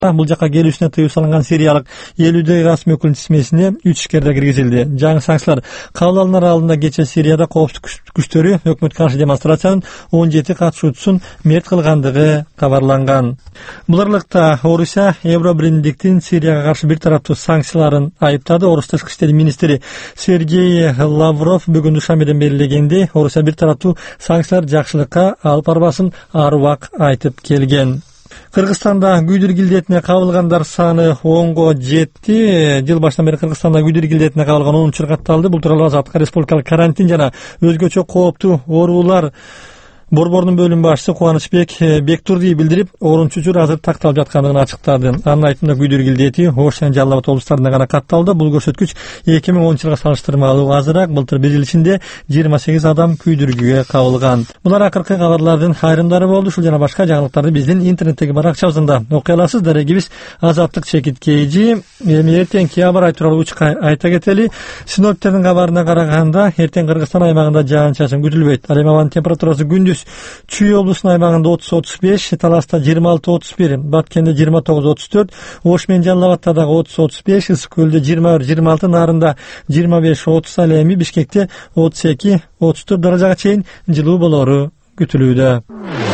Бул жака келүүсүнө тыюу салынган сириялык 50 расмий өкүлдүн тизмесине 3 ишкерде киргизилди. Жаңы санкциялар кабыл алынар алдында кече Сирияда коопсуздук күчтөрү өкмөткө каршы демонстрациянын 17 катышуучусун мерт кылгандыгы кабарланган. Бул аралыкта Орусия Евробиримдиктин Сирияга каршы бир тараптуу санкцияларын айыптады. Орус тышкы иштер министри Сергей Лавров бүгүн душанбеден белгилегендей, Орусия бир тараптуу санкциялар жакшылыкка алып барбасын ар убак айтып келген. Кыргызстанда күйдүр килдетине кабылгандар саны 10го жетти. Жыл башынан бери Кыргызстанда күйдүр килдетине кабылган 10 учур катталды. Бул тууралуу Азаттыкка республикалык карантин жана өзгөчө кооптуу оорулар борборунун бөлүм башчысы Кубанычбек Бектурди билдирип, 10 учур азыр такталып жаткандыгын ачыктады. Анын айтымында күйдүр килдети Ош жана Жалал Абад облустарында гана катталды. Бул көрсөткүч 2010 жылга салыштырмалуу азыраак. Былтыр бир жыл ичинде 28 адам күйдүргүгө кабылган. Булар акыркы кабарлардын айрымдары болду. Ушул жана башка жаңылыктарды биздин интернеттеги баракчабызда окуй аласыз. Дарегибиз Азаттык чекит KG. Эми эртеңки аба райы тууралуу айта кетели. Синоптиктердин кабарына караганда, эртең Кыргызстан аймагында жаан-чачын күтүлбөйт. Ал эми абанын температурасы күндүз Чүй облусунун аймагында 30-35, Таласта 26-31, Баткенде 29-34, Ош менен Жалал Абадта дагы 30-35, Ысык көлдө 21-26, Нарында 25-30, ал эми Бишкекте 32-34 даражага чейин жылуу болору күтүлүүдө.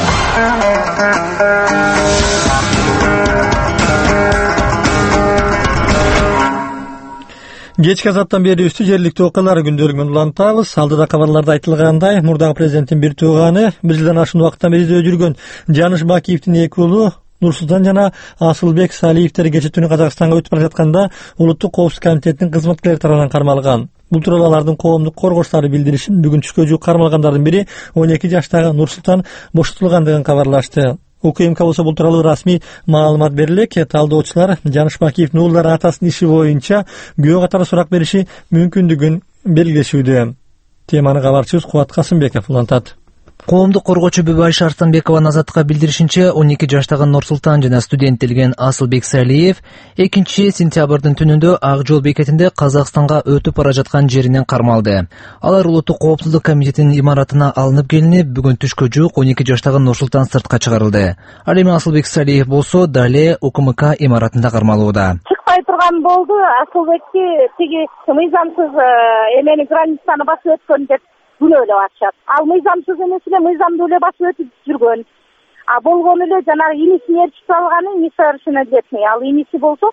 Кечки азаттан бери үстү жергиликтүү окуялар күндөлүгүн улантабыз. Алдыда кабарларда айтылгандай, мурдагы президенттин бир тууганы, бир жылдан ашуун убакыттан бери издөө жүргөн Жаныш Бакиевдин эки уулу Нурсултан жана Асылбек Салиевтер кече түнү Казакстанга өтүп бара жатканда Улуттук коопсуздук комитетинин кызматкерлери тарабынан кармалган. Бул тууралуу алардын коомдук коргоочулары билдиришин, бүгүн түшкө жуук кармалгандардын бири 12 жаштагы Нурсултан бошотулгандыгын кабарлашты. УКМК болсо бул тууралуу расмий маалымат берилек. Талдоочулар Жаныш Бакиевдин уулдары атасынын иши боюнча күбө катары сурак бериши мүмкүндүгүн белгилешүүдө. Теманы кабарчыбыз Кубат Касымбеков улантат. Коомдук коргоочу Бүбайша Арстанбекованын Азаттыкка билдиришинче, 12 жаштагы Нурсултан жана студенттелген Асылбек Салиев 2-сентябрдын түнүндө Ак жол бекетинде Казакстанга өтүп бара жаткан жеринен кармалды. Алар Улуттук коопсуздук комитетинин имаратына алынып келинип, бүгүн түшкө жуук 12 жаштагы Нурсултан сыртка чыгарылды. Ал эми Асылбек Салиев болсо дале УКМК имаратында кармалууда. Чыкпай турган болду. Асылбекти тиги мыйзамсыз эмени границаны басып өткөн деп күнөөлөп атышат. Ал мыйзамсыз эмес эле, мыйзамдуу эле басып өтүп жүргөн. Болгону эле жанагы инисин ээрчитип алганы несовершеннолетний. Ал иниси болсо,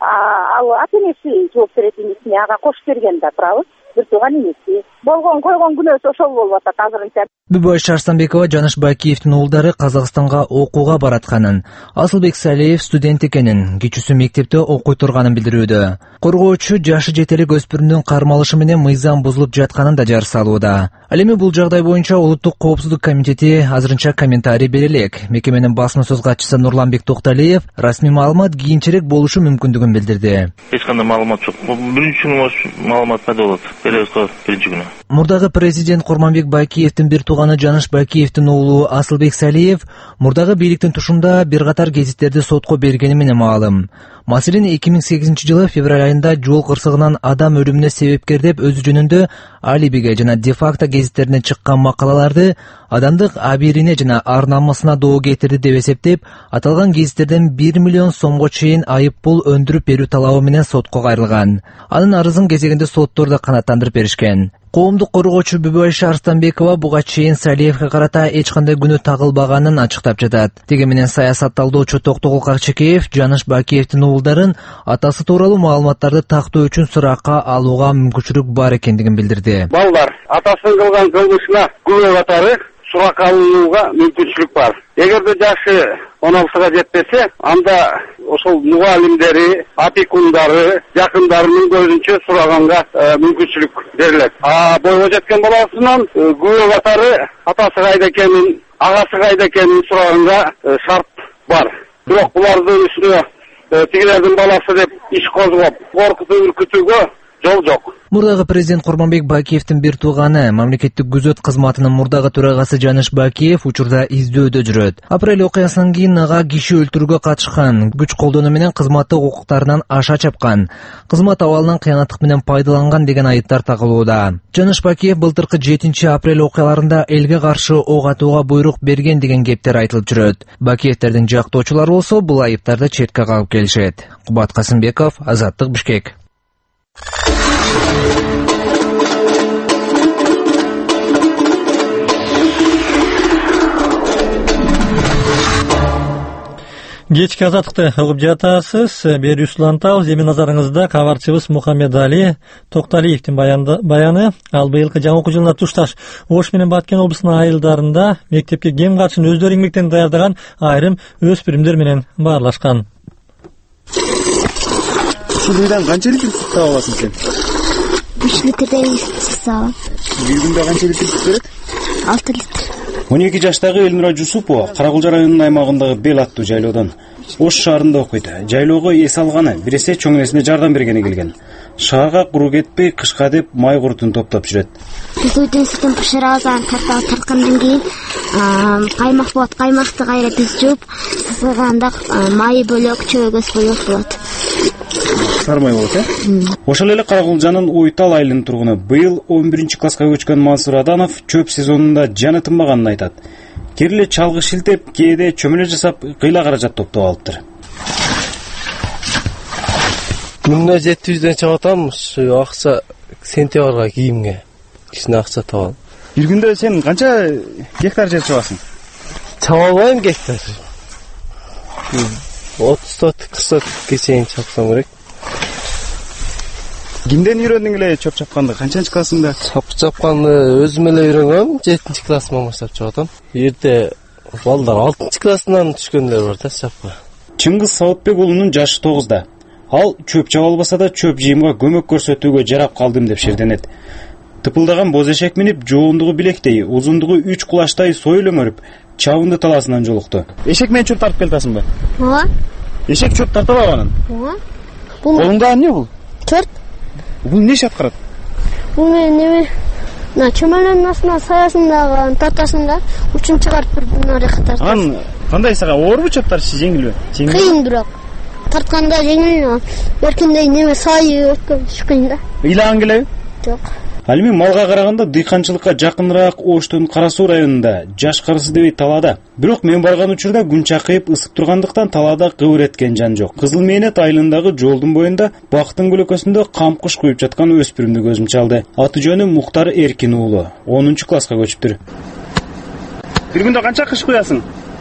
ал ата-энеси жооп берет инисине, ага кошуп берген да, туурабы? Бир тууган иниси. Болгон койгон күнөөсү ошол болуп атат азырынча. Бүбайша Арстанбекова Жаныш Бакиевдин уулдары Казакстанга окууга баратканын, Асылбек Салиев студент экенин, кичүүсү мектепте окуй турганын билдирүүдө. Коргоочу жашы жетелик өспүрүмдүн кармалышы менен мыйзам бузулуп жатканын да жар салууда. Ал эми бул жагдай боюнча Улуттук коопсуздук комитети азырынча комментарий бере элек. Мекеменин басма сөз катчысы Нурланбек Токталиев расмий маалымат кийинчерээк болушу мүмкүндүгүн билдирди. Эч кандай маалымат жок. Биринчи күнү маалымат пайда болот. Беребизго биринчи күнү. Мурдагы президент Курманбек Бакиевдин бир тууганы Жаныш Бакиевдин уулу Асылбек Салиев мурдагы бийликтин тушунда бир катар гезиттерди сотко бергени менен маалым. Маселен 2008 жылы февраль айында жол кырсыгынан адам өлүмүнө себепкер деп өзү жөнүндө алибиге жана де-факто гезиттерине чыккан макалаларды адамдык абийирине жана ар намысына доо кетирди деп эсептеп, аталган гезиттерден 1 миллион сомго чейин айып пул өндүрүп берүү талабы менен сотко кайрылган. Анын арызын кезегинде соттор да канааттандырып беришкен. Коомдук коргоочу Бүбайша Арстанбекова буга чейин Салиевге карата эч кандай күнөө тагылбаганын ачыктап жатат. Теги менен саясат талдоочу Токтогул Карчекеев Жаныш Бакиевдин уулдарын атасы тууралуу маалыматтарды тактоо үчүн суракка алууга мүмкүнчүлүк бар экендигин билдирди. Балдар атасынын кылган кылмышына күбө катары суракка алынууга мүмкүнчүлүк бар. Эгерде жашы 16га жетпесе, анда ошол мугалимдери, опекундары, жакындарынын көзүнчө сураганга мүмкүнчүлүк берилет. Бойго жеткен баласынан күбө катары атасы кайда экенин, агасы кайда экенин сураганга шарт бар. Бирок булардын үстүнө тигилердин баласы деп иш козгоп, коркутуп үркүтүүгө жол жок. Мурдагы президент Курманбек Бакиевдин бир тууганы, мамлекеттик күзөт кызматынын мурдагы төрагасы Жаныш Бакиев учурда издөөдө жүрөт. Апрель окуясынан кийин ага киши өлтүрүүгө катышкан, күч колдонуу менен кызматтык укуктарынан аша чапкан, кызмат абалынан кыянаттык менен пайдаланган деген айыптар тагылууда. Жаныш Бакиев былтыркы 7 апрель окуяларында элге каршы ок атууга буйрук берген деген кептер айтылып жүрөт. Бакиевтердин жактоочулары болсо бул айыптарды четке кагып келишет. Кубат Касымбеков, Азаттык, Бишкек. Кечки Азаттыкты угуп жатасыз. Бери услантабыз. Эми назарыңызда кабарчыбыз Мухаммедали Токталиевдин баяны. Ал быйылкы жаңы окуу жылына тушташ Ош менен Баткен облусунун айылдарында мектепке кем катышын өздөрү эмгектенип даярдаган айрым өспүрүмдөр менен баарлашкан. Ушул үйдөн канча литр сут таап аласың сен? 3 литрдей сут табам. Бир күндө канча литр сут берет? 6 литр. 12 жаштагы Элмира Жусупова Каракулжа районунун аймагындагы Бел аттуу жайлоодон Ош шаарында окуйт. Жайлоого эс алганы, бир эсе чоң энесине жардам бергени келген. Шаарга куру кетпей, кышка деп май курутун топтоп жүрөт. Биз үйдөн сүтүн бышырабыз, тарткандан кийин каймак болот. Каймакты кайра биз жууп, сызганда майы бөлөк, чөйгөс бөлөк болот. Сары май болот, Ошол эле Каракулжанын Ойтал айылынын тургуну быйыл 11 класска көчкөн Мансур Аданов чөп сезонунда жаны тынбаганын айтат. Кириле чалгы шилтеп, кээде чөмөлө жасап, кыйла каражат топтоп алыптыр. Күнүнө 700дөн чыгып атам, ушу акча сентябрга кийимге. Кичине акча табам. Бир күндө сен канча гектар жер чабасың? Чаба албайм гектар. 30-40 чейин чапсам керек. Кимден үйрөндүң эле чөп чапканды? Канчанчы классыңда? Чапканды өзүм эле үйрөнгөм, 7-классыман баштап чабатам. Эрте балдар 6-классынан түшкөндөр бар да чапка. Чыңгыз Саутбек уулунун жашы 9да. Ал чөп чаба албаса да чөп жыйымга көмөк көрсөтүүгө жарап калдым деп шерденет. Тыпылдаган боз эшек минип, жоондугу билектей, узундугу 3 кулачтай сойл өңөрүп, чабынды таласынан жолукту. Эшек менен чөп тартып келатасың ба? Ооба. Эшек чөп тарта алган? Ооба. Колуңда эмне бул? Төрт. Бул не иш аткарат? Бул неме? Чөмөлөнүн астына саясындагы тартасында учун чыгарып бир нарык тартат. Ан кандай сага оорбу чөп тартышы, жеңилби? Кыйын бирок. Тартканда жеңил, эркиндей неме сайы өткөн кыйын да. Ыйлаган келеби? Жок. Ал эми малга караганда дыйканчылыкка жакыныраак Оштун Кара Суу районунда жаш карысы дебей талаада. Бирок мен барган учурда күн чакыйып ысып тургандыктан талаада кыбыр эткен жан жок. Кызыл мээнет айылындагы жолдун боюнда бактын көлөкөсүндө камкуш куюп жаткан өспүрүмдү көзүм чалды. Аты жөнү Муктар Эркин уулу. 10-класска көчүптүр. Бир күндө канча кыш куясың?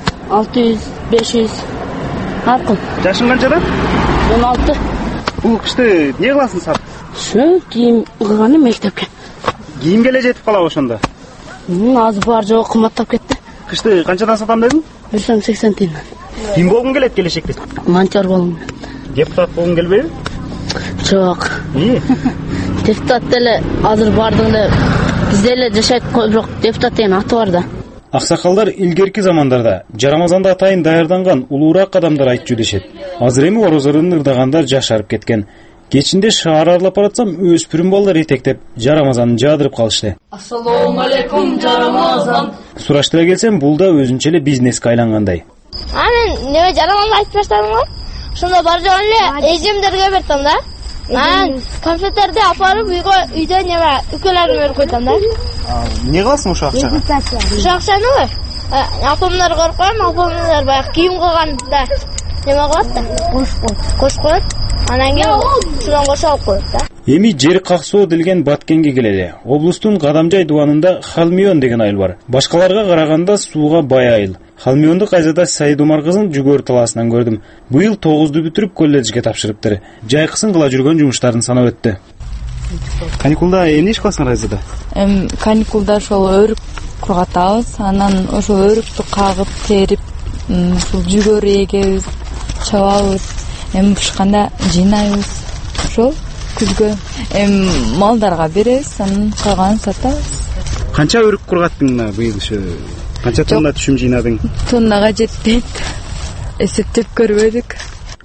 600-500 аркын. Жашың канчада? 16. Бул кышты эмне кыласың сап? Шу кийим кылганы мектепке. Кийимге эле жетип калабы ошондо? Азыр бар жок кымбаттап кетти. Кышты канчадан сатам дедиң? 180 тыйын. Ким болгуң келет келечекте? Монтер болгум. Депутат болгуң келбейби? Жок. Депутат деле азыр бардык эле бизде эле жашайт, бирок депутат деген аты бар да. Аксакалдар илгерки замандарда жарамазанда атайын даярданган улуураак адамдар айтчу дешет. Азыр эми орозорун ырдагандар жашарып кеткен. Кечинде шаар аралап баратсам өспүрүм балдар этектеп жарамазанын жаадырып калышты. Ассалому алейкум жарамазан. Сураштыра келсем, бул да өзүнчө эле бизнеске айлангандай. Мен неме жарамазан айтып баштадым го. Ошондо бар жок эле эжемдерге бертем да. Конфеттерди апарып үйдө неме үкөлөрүмө берип койдум да. Эмне кыласың ошо акчага? Ошо акчаны апамдар коркойм, апамдар баягы кийим кылганда неме кылат да. Кош коет. Анан кийин шунан кошо алып коет да. Эми жер каксоо делген Баткенге келели. Облустун Кадамжай дубанында Халмион деген айыл бар. Башкаларга караганда сууга бай айыл. Халмионду кайзада Саид Умар кызын жүгөр талаасынан көрдүм. Быйыл 9-ду бүтүрүп колледжге тапшырыптыр. Жайкысын кыла жүргөн жумуштарын санап өттү. Каникулда эмне иш кыласың Райзада? Каникулда ошол өрүк кургатабыз. Анан ошол өрүктү кагып, терип, ушул жүгөр эгебиз, чабабыз. Бышканда жыйнайбыз. Ошол күзгө малдарга беребиз, анан калганын сатабыз. Канча өрүк кургаттың быйыл ошо? Канча тонна түшүм жыйнадың? Тоннага жетпейт. Эсептеп көрбөдүк.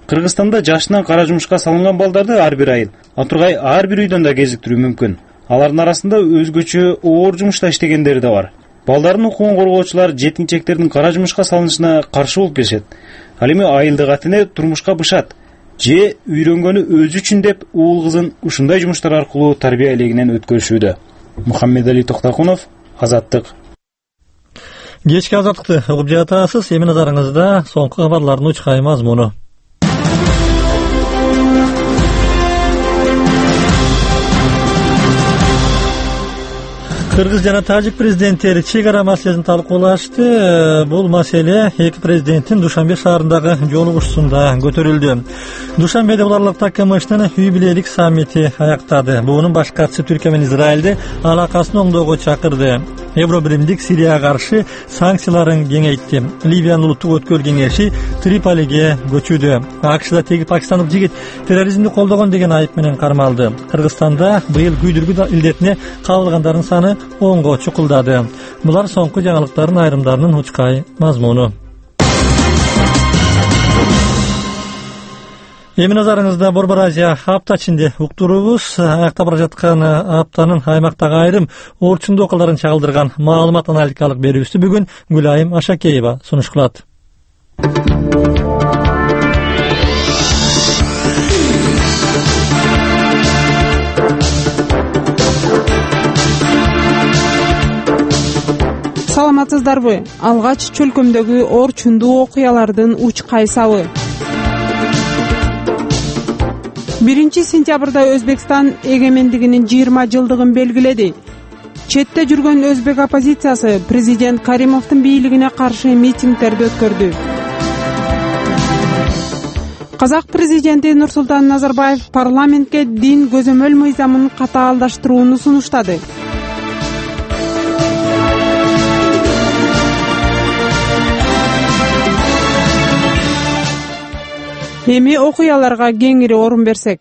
Кыргызстанда жашынан кара жумушка салынган балдарды ар бир айыл, атургай ар бир үйдөн да кезиктирүү мүмкүн. Алардын арасында өзгөчө оор жумушта иштегендери да бар. Балдардын укугун коргоочулар жеткинчектердин кара жумушка салынышына каршы болуп келишет. Ал эми айылдык ата-эне турмушка бышат же үйрөнгөнү өзү үчүн деп уул кызын ушундай жумуштар аркылуу тарбия элегинен өткөрүшүүдө. Мухаммедали Токтакунов, Азаттык. Кечки азаттыкты угуп жатасыз. Эми назарыңызда соңку кабарлардын учкай мазмуну. Кыргыз жана Тажик президенттери чек ара маселесин талкуулашты. Бул маселе эки президенттин Душанбе шаарындагы жолугушуусунда көтөрүлдү. Душанбеде уларлыкта КМШнын үй бүлөлүк саммити аяктады. Буунун баш катчысы Түркия менен Израилди алакасын оңдоого чакырды. Евробиримдик Сирияга каршы санкцияларын кеңейтти. Ливиянын улуттук өткөл кеңеши Триполиге көчүүдө. АКШда теги пакистандык жигит терроризмди колдогон деген айып менен кармалды. Кыргызстанда быйыл күйдүргү илдетине кабылгандардын саны 10го чукулдады. Булар соңку жаңылыктардын айрымдарынын учкай мазмуну. Эми назарыңызда Борбор Азия апта ичинде уктурубуз. Аякта бара жаткан аптанын аймактагы айрым орчундуу окуяларын чагылдырган маалымат аналитикалык берүүбүздү бүгүн Гүлайым Ашакеева сунуш кылат. Саламатсыздарбы? Алгач чөлкөмдөгү орчундуу окуялардын учкайсабы. 1 сентябрда Өзбекстан эгемендигинин 20 жылдыгын белгиледи. Четте жүргөн өзбек оппозициясы президент Каримовдун бийлигине каршы митингдерди өткөрдү. Казак президенти Нурсултан Назарбаев парламентке дин көзөмөл мыйзамын катаалдаштырууну сунуштады. Эми окуяларга кеңири орун берсек.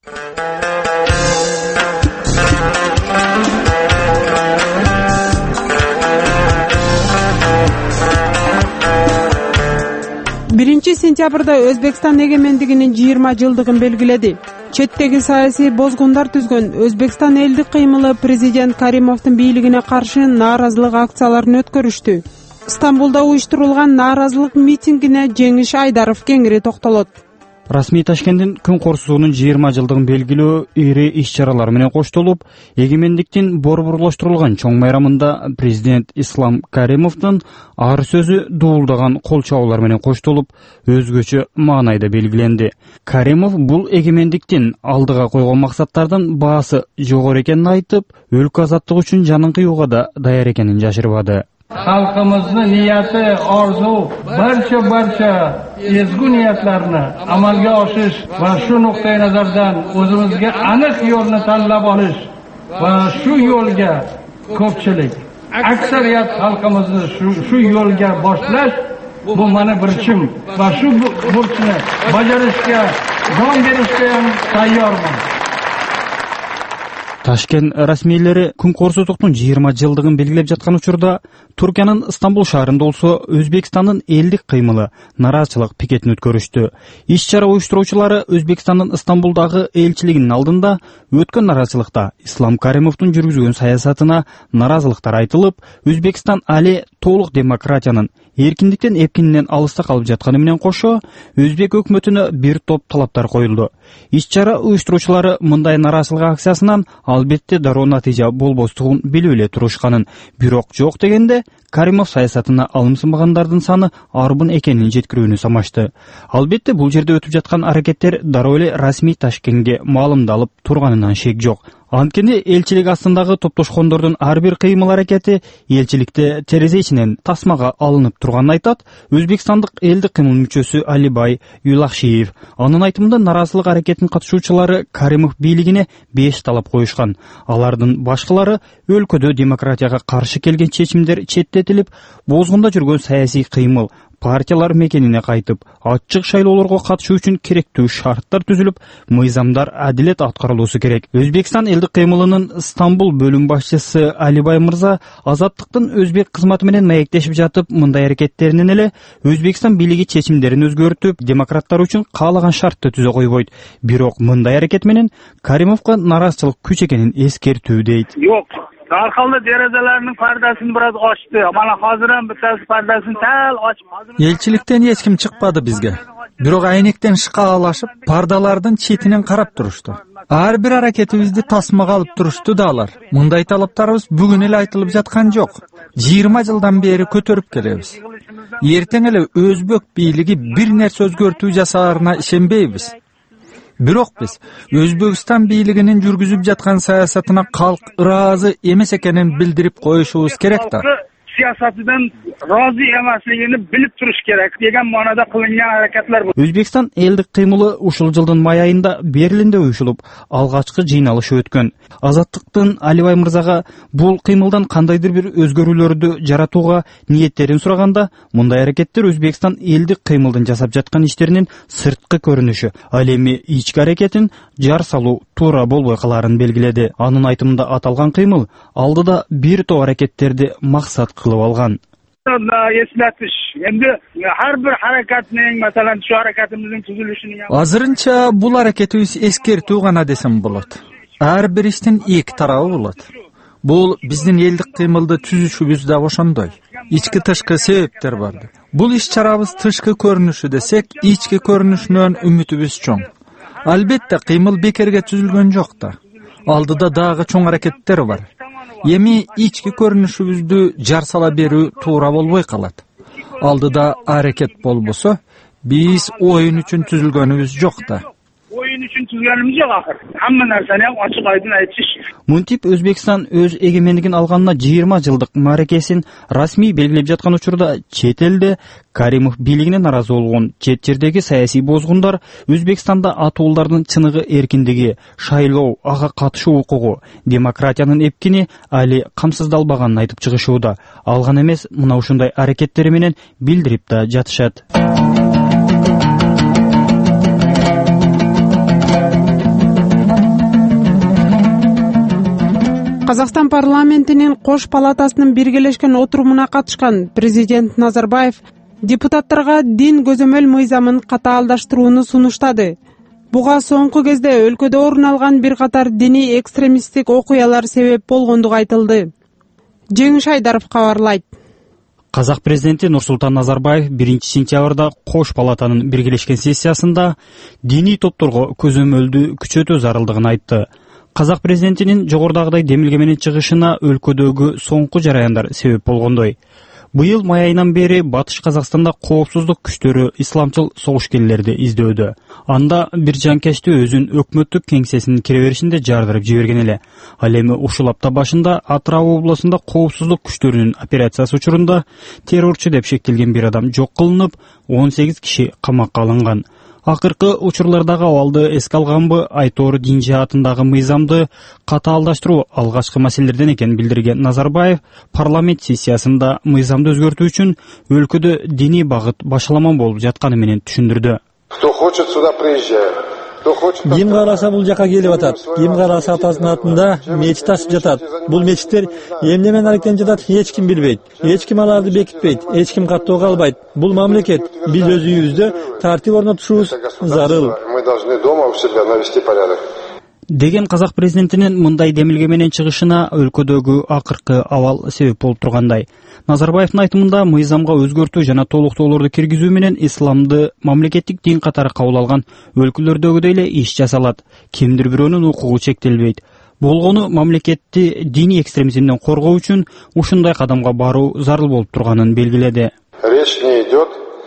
Биринчи сентябрда Өзбекстан эгемендигинин 20 жылдыгын белгиледи. Четтеги саясий бозгундар түзгөн Өзбекстан элдик кыймылы президент Каримовдун бийлигине каршы нааразылык акцияларын өткөрүштү. Стамбулда уюштурулган нааразылык митингине Жеңиш Айдаров кеңири токтолот. Расмий Ташкенттин күн корсузуунун 20 жылдыгын белгилөө ири иш-чаралар менен коштолуп, эгемендиктин борборлоштурулган чоң майрамында президент Ислам Каримовдун ар сөзү дуулдаган кол чабуулар менен коштолуп, өзгөчө маанайда белгиленди. Каримов бул эгемендиктин алдыга койгон максаттардын баасы жогору экенин айтып, өлкө азаттыгы үчүн жанын кыюуга да даяр экенин жашырбады. Xalqimizni niyati, orzu, barcha ezgu niyatlarni amalga oshirish va shu nuqtai nazardan o'zimizga aniq yo'lni tanlab olish va shu yo'lga ko'pchilik, aksariyat xalqimizni shu yo'lga boshlash bu meni burchim va shu burchni bajarishga, jon berishga ham tayyorman. Ташкент расмийлери күн корсуздуктун 20 жылдыгын белгилеп жаткан учурда Туркиянын Стамбул шаарында болсо Өзбекстандын элдик кыймылы нараазачылык пикетин өткөрүштү. Иш-чара уюштуруучулары Өзбекстандын Стамбулдагы элчилигинин алдында өткөн нараазачылыкта Ислам Каримовдун жүргүзгөн саясатына нараазылыктар айтылып, Өзбекстан али толук демократиянын эркиндиктен эпкининен алыста калып жатканы менен кошо, Өзбек өкмөтүнө бир топ талаптар коюлду. Иш-чара уюштуруучулары мындай нараазачылык акциясынан албетте дароо натыйжа болбостугун билип эле турушканын, бирок жок дегенде Каримов саясатына алымсынбагандардын саны арбын экенин жеткирүүнү самашты. Албетте бул жерде өтүп жаткан аракеттер дароо эле расмий Ташкентке маалымдалып турганынан шек жок. Анткени элчилик астындагы топтошкондордун ар бир кыймыл аракети элчиликте терезе ичинен тасмага алынып турганын айтат Өзбекстандык элдик кыймыл мүчөсү Алибай Юлахшиев. Анын айтымында нараазылык аракетинин катышуучулары Каримов бийлигине 5 талап коюшкан. Алардын башкалары өлкөдө демократияга каршы келген чечимдер четтетилип, бозгунда жүргөн саясий кыймыл партиялар мекенине кайтып, ачык шайлоолорго катышуу үчүн керектүү шарттар түзүлүп, мыйзамдар адилет аткарылуусу керек. Өзбекстан элдик кыймылынын Стамбул бөлүм башчысы Алибай мырза азаттыктын өзбек кызматы менен маектешип жатып, мындай аракеттеринен эле Өзбекстан бийлиги чечимдерин өзгөртүп, демократтар үчүн каалаган шартты түзө койбойт. Бирок мындай аракет менен Каримовго наразычылык күч экенин эскертүү дейт. Жок, аркалды дереzelerining pardasini biraz ochdi. Mana hozir ham bittasi pardasini tal ochib. Elchilikten hech kim chiqmadi bizga. Бирок айнектен шкалалашып, пардалардын четинен карап турушту. Ар бир аракетибизди тасмага алып турушту да алар. Мындай талаптарыбыз бүгүн эле айтылып жаткан жок. 20 жылдан бери көтөрүп келебиз. Эртең эле өзбек бийлиги бир нерсе өзгөртүү жасаарына ишенбейбиз. Бирок биз Өзбекстан бийлигинин жүргүзүп жаткан саясатына калк ыраазы эмес экенин билдирип коюшубуз керек да. Siyasetinden razı emasligini bilip turuş gerek degan ma'noda qilingan harakatlar bu. Өзбекстан элдик кыймылы ушул жылдын май айында Берлинде уюшулуп, алгачкы жыйналышы өткөн. Азаттыктын Алибай мырзага бул кыймылдан кандайдыр бир өзгөрүүлөрдү жаратууга ниеттерин сураганда, мындай аракеттер Өзбекстан элдик кыймылдын жасап жаткан иштеринин сырткы көрүнүшү, ал эми ички аракетин жар салуу туура болбой каларын белгиледи. Анын айтымында аталган кыймыл алдыда бир топ аракеттерди максат кылып алган. Eslatish. Endi har bir harakatning, masalan, shu harakatimizning tuzilishini Азырынча бул аракетибиз эскертүү гана десем болот. Ар бир иштин эки тарабы болот. Бул биздин элдик кыймылды түзүшүбүз да ошондой. Ички тышкы себептер бар. Бул иш-чарабыз тышкы көрүнүшү десек, ички көрүнүшүнөн үмүтүбүз чоң. Албетте кыймыл бекерге түзүлгөн жок да. Алдыда дагы чоң аракеттер бар. Эми ички көрүнүшүбүздү жар сала берүү туура болбой калат. Алдыда аракет болбосо, биз оюн үчүн түзүлгөнүбүз жок да. Oyun için tüzgenimiz yok ahir. Hamma narsani ham ochiq oydin aytish. Мынтип Өзбекстан өз эгемендигин алганына 20 жылдык мааракесин расмий белгилеп жаткан учурда чет элде Каримов бийлигине наразы болгон чет жердеги саясий бозгундар Өзбекстанда атуулардын чыныгы эркиндиги, шайлоо, ага катышуу укугу, демократиянын эпкини али камсыздалбаганын айтып чыгышууда. Алган эмес, мына ушундай аракеттери менен билдирип да жатышат. Казакстан парламентинин кош палатасынын биргелешкен отурумуна катышкан президент Назарбаев депутаттарга дин көзөмөл мыйзамын катаалдаштырууну сунуштады. Буга соңку кезде өлкөдө орун алган бир катар диний экстремисттик окуялар себеп болгондугу айтылды. Жеңиш Айдаров кабарлайт. Казак президенти Нурсултан Назарбаев 1-сентябрда кош палатанын биргелешкен сессиясында диний топторго көзөмөлдү күчөтүү зарылдыгын айтты. Казак президентинин жогорудагыдай демилге менен чыгышына өлкөдөгү соңку жараяндар себеп болгондой. Быйыл май айынан бери Батыш Казакстанда коопсуздук күчтөрү исламчыл согушкерлерди издөдө. Анда бир жанкечти өзүн өкмөттүк кеңсесинин кире беришинде жардырып жиберген эле. Ал эми ушул апта башында Атырау областында коопсуздук күчтөрүнүн операциясы учурунда террорчу деп шектелген бир адам жок кылынып, 18 киши камакка алынган. Акыркы учурлардагы абалды эске алганбы, Айтор дин жаатындагы мыйзамды катаалдаштыруу алгачкы маселелерден экенин билдирген Назарбаев парламент сессиясында мыйзамды өзгөртүү үчүн өлкөдө диний багыт башаламан болуп жатканы менен түшүндүрдү. Кто хочет сюда приезжает. Ким кааласа бул жака келип атат. Ким кааласа атасынын атында мечит ачып жатат. Бул мечиттер эмне менен аректенип жатат, эч ким билбейт. Эч ким аларды бекитпейт, эч ким каттоого албайт. Бул мамлекет. Биз өз үйүбүздө тартип орнотушубуз зарыл. Мы должны дома у себя навести порядок. Деген казак президентинин мындай демилге менен чыгышына өлкөдөгү акыркы абал себеп болуп тургандай. Назарбаевдин айтымында мыйзамга өзгөртүү жана толуктоолорду киргизүү менен исламды мамлекеттик дин катары кабыл алган өлкөлөрдөгүдөй эле иш жасалат. Кимдир бирөөнүн укугу чектелбейт. Болгону мамлекетти диний экстремизмден коргоо үчүн ушундай кадамга баруу зарыл болуп турганын белгиледи. Речь не идет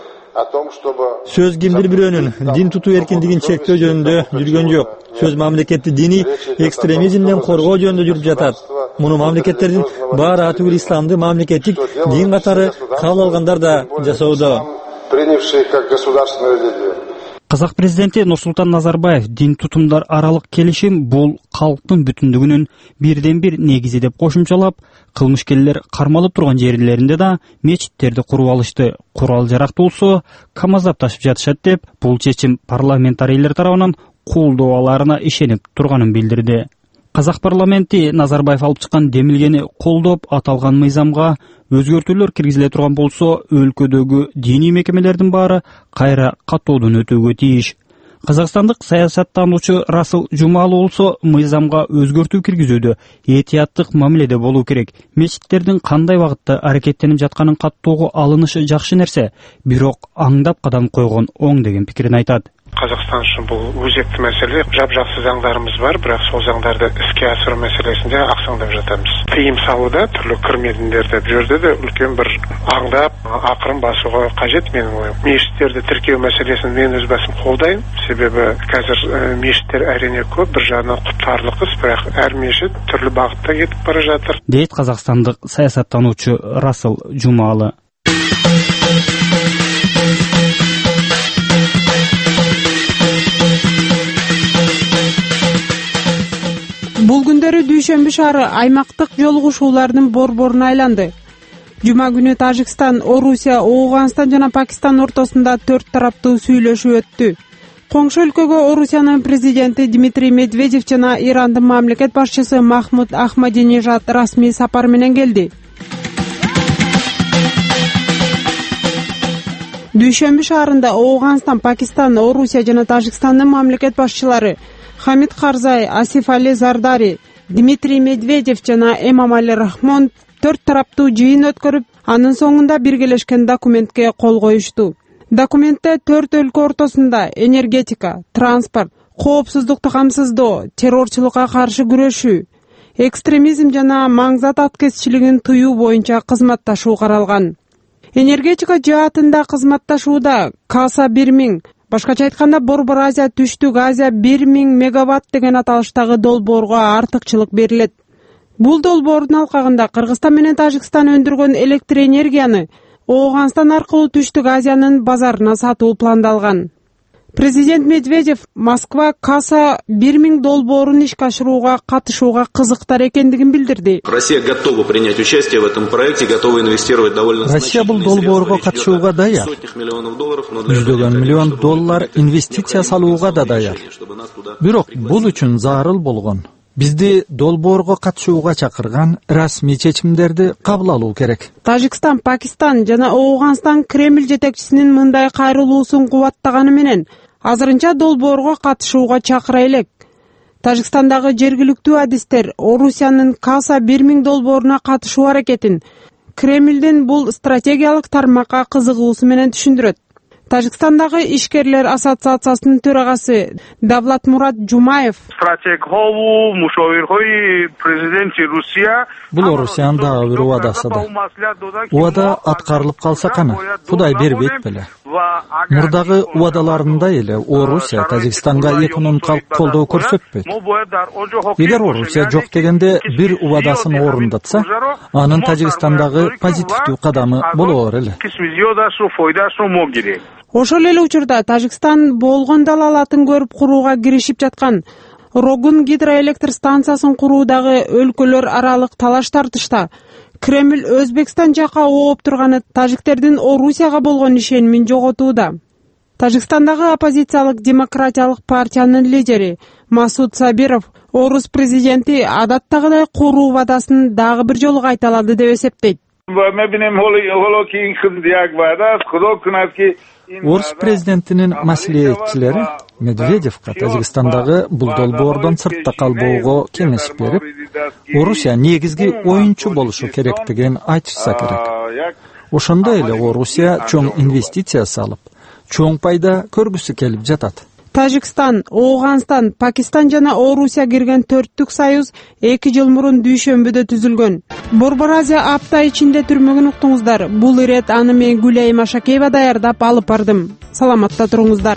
о том, чтобы сөз кимдир бирөөнүн дин тутуу эркиндигин чектөө жөнүндө жүргөн жок. Сөз мамлекетти диний экстремизмден коргоо жөнүндө жүрүп жатат. Муну мамлекеттердин баары атүгүл исламды мамлекеттик дин катары кабыл алгандар да жасоодо. Принявшие как государственную религию. Казак президенти Нурсултан Назарбаев дин тутумдар аралык келишим бул калктын бүтүндүгүнүн бирден бир негизи деп кошумчалап, кылмышкерлер кармалып турган жерлеринде да мечиттерди куруп алышты. Курал жарак болсо камаздап ташып жатышат деп, бул чечим парламентарийлер тарабынан колдоо аларына ишенип турганын билдирди. Казак парламенти Назарбаев алып чыккан демилгени колдоп, аталган мыйзамга өзгөртүүлөр киргизиле турган болсо, өлкөдөгү диний мекемелердин баары кайра каттоодон өтүүгө тийиш. Казакстандык саясаттануучу Расыл Жумалы болсо, мыйзамга өзгөртүү киргизүүдө этияттык мамиледе болуу керек. Мечиттердин кандай багытта аракеттенип жатканын каттоого алынышы жакшы нерсе, бирок аңдап кадам койгон оң деген пикирин айтат. Қазақстан үшін бұл өзекті мәселе. Жап-жақсы заңдарымыз бар, бірақ сол заңдарды іске асыру мәселесінде ақсаңдап жатамыз. Тыйым салуда түрлі кірмедіндерді бұл жерде де үлкен бір аңдап, ақырын басуға қажет менің ойым. Мешіттерді тіркеу мәселесін мен өз басым қолдаймын. Себебі қазір мешіттер әрине көп, бір жағынан құптарлық іс, бірақ әр мешіт түрлі бағытта кетіп бара жатыр. Дейт қазақстандық саясаттануучу Расыл Жумалы. Бул күндөрү Дүйшөмбү шаары аймактык жолугушуулардын борборуна айланды. Жума күнү Тажикстан, Орусия, Ооганстан жана Пакистан ортосунда 4 тараптуу сүйлөшүү өттү. Коңшу өлкөгө Орусиянын президенти Дмитрий Медведев жана Ирандын мамлекет башчысы Махмуд Ахмадинежад расмий сапар менен келди. Дүйшөмбү шаарында Ооганстан, Пакистан, Орусия жана Тажикстандын мамлекет башчылары Хамид Карзай, Асиф Али Зардари, Дмитрий Медведев жана Эмомали Рахмон 4 тараптуу жыйын өткөрүп, анын соңунда биргелешкен документке кол коюшту. Документте 4 өлкө ортосунда энергетика, транспорт, коопсуздукту камсыздоо, террорчулукка каршы күрөшүү, экстремизм жана маңзат аткезчилигин тыюу боюнча кызматташуу каралган. Энергетика жаатында кызматташууда Каса 1000, башкача айтканда Борбор Азия, Түштүк Азия 1000 мегаватт деген аталыштагы долбоорго артыкчылык берилет. Бул долбоордун алкагында Кыргызстан менен Тажикстан өндүргөн электр энергияны Ооганстан аркылуу Түштүк Азиянын базарына сатуу пландалган. Президент Медведев Москва Каса 1000 долбоорун ишке ашырууга катышууга кызыктар экендигин билдирди. Россия готова принять участие в этом проекте, готова инвестировать довольно Россия бул долбоорго катышууга даяр. $100 миллион инвестиция салууга да даяр. Бирок бул үчүн зарыл болгон бизди долбоорго катышууга чакырган расмий чечимдерди кабыл алуу керек. Тажикстан, Пакистан жана Ооганстан Кремль жетекчисинин мындай кайрылуусун кубаттаганы менен азырынча долбоорго катышууга чакыра элек. Тажикстандагы жергиликтүү адистер Орусиянын Каса 1000 долбооруна катышуу аракетин Кремлдин бул стратегиялык тармакка кызыгуусу менен түшүндүрөт. Тажикстандагы ишкерлер ассоциациясынын төрагасы Давлат Мурат Жумаев бул Орусиянын дагы бир убадасы да. Убада аткарылып калса кана, Кудай бербейт беле. Мурдагы убадаларында эле Орусия Тажикстанга экономикалык колдоо көрсөтпөйт. Эгер Орусия жок дегенде бир убадасын орундатса, анын Тажикстандагы позитивдүү кадамы болор эле. Ошол эле учурда Тажикстан болгон далалатын көрүп курууга киришип жаткан Рогун гидроэлектр станциясын куруудагы өлкөлөр аралык талаш тартышта Кремль Өзбекстан жака ооп турганы тажиктердин Орусияга болгон ишенимин жоготууда. Тажикстандагы оппозициялык демократиялык партиянын лидери Масуд Сабиров Орус президенти адаттагыдай куруу убадасын дагы бир жолу кайталады деп эсептейт. Орус президентинин маслихатчылары Медведевка Тажикстандагы бул долбоордон сыртта калбоого кеңеш берип, Орусия негизги оюнчу болушу керектигин айтышса керек. Ошондой эле Орусия чоң инвестиция салып, чоң пайда көргүсү келип жатат. Тажикстан, Ооганстан, Пакистан жана Орусия кирген 4-түк союз 2 жыл мурун Дүйшөмбүдө түзүлгөн. Борбор Азия апта ичинде түрмөгүн уктуңуздар. Бул ирет аны мен Гүлайым Ашакеева даярдап алып бардым. Саламатта туруңуздар.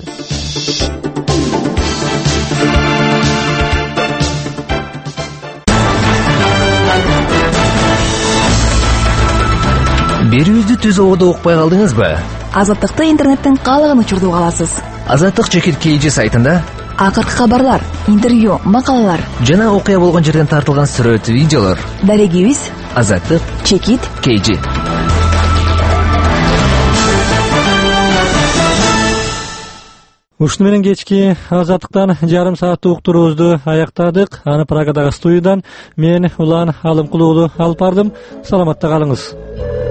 Берүүбүздү түз ободо укпай калдыңызбы? Азаттыкты интернеттен каалаган учурда уга аласыз. Азаттык чекит KG сайтында акыркы кабарлар, интервью, макалалар жана окуя болгон жерден тартылган сүрөт, видеолор. Дарегибиз Азаттык чекит KG. Ушуну менен кечки Азаттыктан жарым сааттык уктуруубузду аяктадык. Аны Прагадагы студиядан мен Улан Алымкулуулу алып бардым. Саламатта калыңыз.